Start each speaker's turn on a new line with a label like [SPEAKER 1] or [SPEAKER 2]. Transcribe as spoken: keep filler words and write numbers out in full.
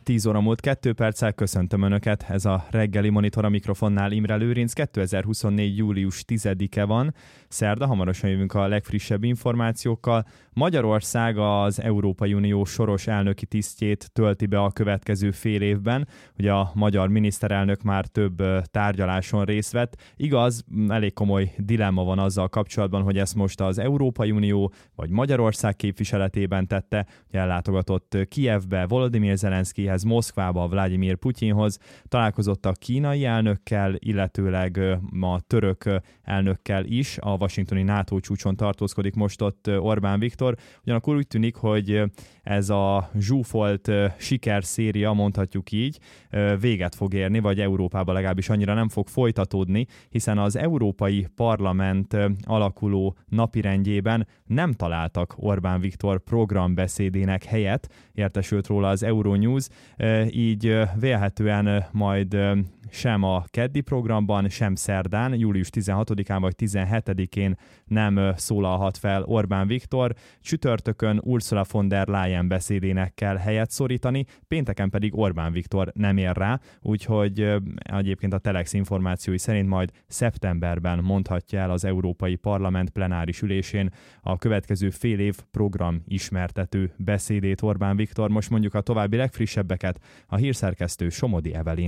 [SPEAKER 1] tíz óra múlt kettő perccel, köszöntöm Önöket, ez a reggeli monitor, a mikrofonnál Imre Lőrinc. kétezer-huszonnégy. július tizedike van, szerda, hamarosan jövünk a legfrissebb információkkal. Magyarország az Európai Unió soros elnöki tisztjét tölti be a következő fél évben. Ugye a magyar miniszterelnök már több tárgyaláson részt vett. Igaz, elég komoly dilemma van azzal kapcsolatban, hogy ezt most az Európai Unió vagy Magyarország képviseletében tette. Ugye ellátogatott Kijevbe, Volodymyr Zelenszkijhez, Moszkvába, Vladimir Putyinhoz, találkozott a kínai elnökkel, illetőleg a török elnökkel is, a washingtoni NATO csúcson tartózkodik most ott Orbán Viktor. Ugyanakkor úgy tűnik, hogy ez a zsúfolt sikerszéria, mondhatjuk így, véget fog érni, vagy Európában legalábbis annyira nem fog folytatódni, hiszen az Európai Parlament alakuló napirendjében nem találtak Orbán Viktor programbeszédének helyet, értesült róla az Euronews, így vélhetően majd sem a keddi programban, sem szerdán, július tizenhatodikán vagy tizenhetedikén nem szólalhat fel Orbán Viktor. Csütörtökön Ursula von der Leyen beszédének kell helyet szorítani, pénteken pedig Orbán Viktor nem ér rá, úgyhogy egyébként a Telex információi szerint majd szeptemberben mondhatja el az Európai Parlament plenáris ülésén a következő fél év program ismertető beszédét Orbán Viktor. Most mondjuk a további legfrissebbeket, a hírszerkesztő Somodi Evelyn